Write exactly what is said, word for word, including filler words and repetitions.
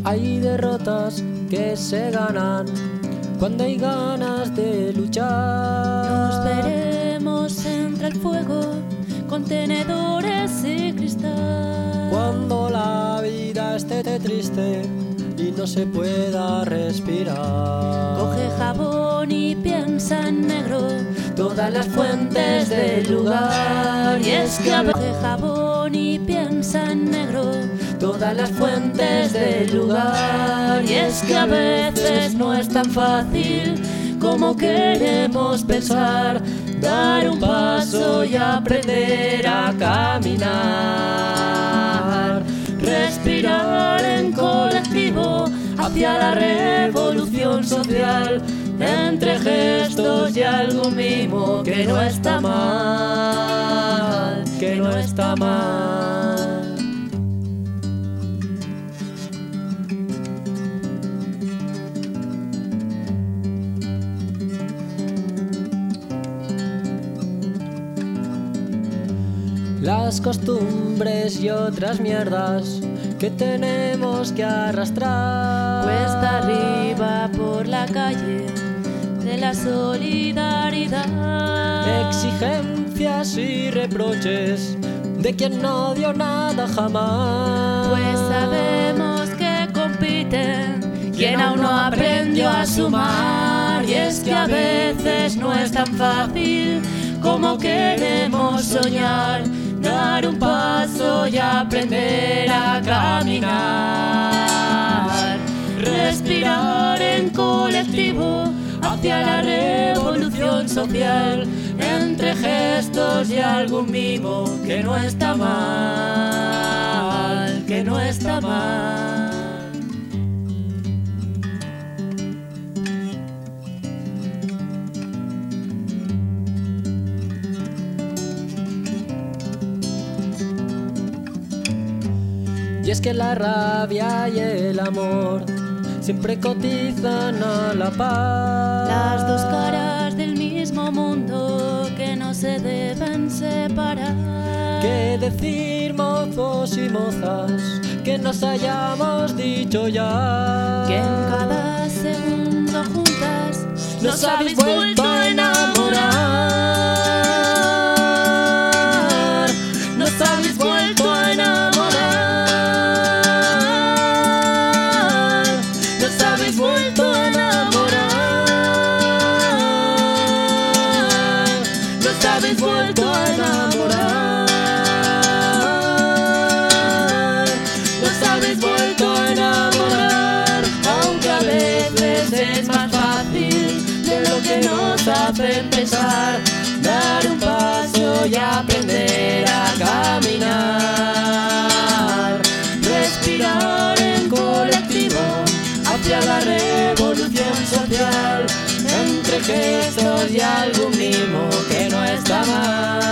Hay derrotas que se ganan cuando hay ganas de luchar. Nos veremos entre el fuego, contenedores y cristal. Cuando la vida esté triste y no se pueda respirar. Coge jabón y piensa en negro todas las fuentes del lugar. Y es que coge jabón y piensa en negro todas las fuentes del lugar. Y es que a veces no es tan fácil como queremos pensar. Dar un paso y aprender a caminar. Respirar en colectivo hacia la revolución social. Entre gestos y algo mimo que no está mal, que no está mal. Las costumbres y otras mierdas que tenemos que arrastrar. Cuesta arriba por la calle de la solidaridad. Exigencias y reproches de quien no dio nada jamás. Pues sabemos que compiten quien aún no aprendió a sumar. Y es que a veces no es tan fácil como queremos soñar. Dar un paso y aprender a caminar. Respirar en colectivo hacia la revolución social. Entre gestos y algún mimo que no está mal, que no está mal. Y es que la rabia y el amor siempre cotizan a la par. Las dos caras del mismo mundo que no se deben separar. ¿Qué decir, mozos y mozas, que nos hayamos dicho ya? Que en cada segundo juntas nos habéis vuelto a enamorar. Nos habéis vuelto a enamorar. Nos habéis vuelto a enamorar. Nos habéis vuelto a enamorar. Nos habéis vuelto a enamorar. Aunque a veces es más fácil de lo que nos hacen pensar. Dar un paso y aprender a caminar. Respirar en colectivo hacia la revolución social. Entre gestos y algún mimo que no está mal.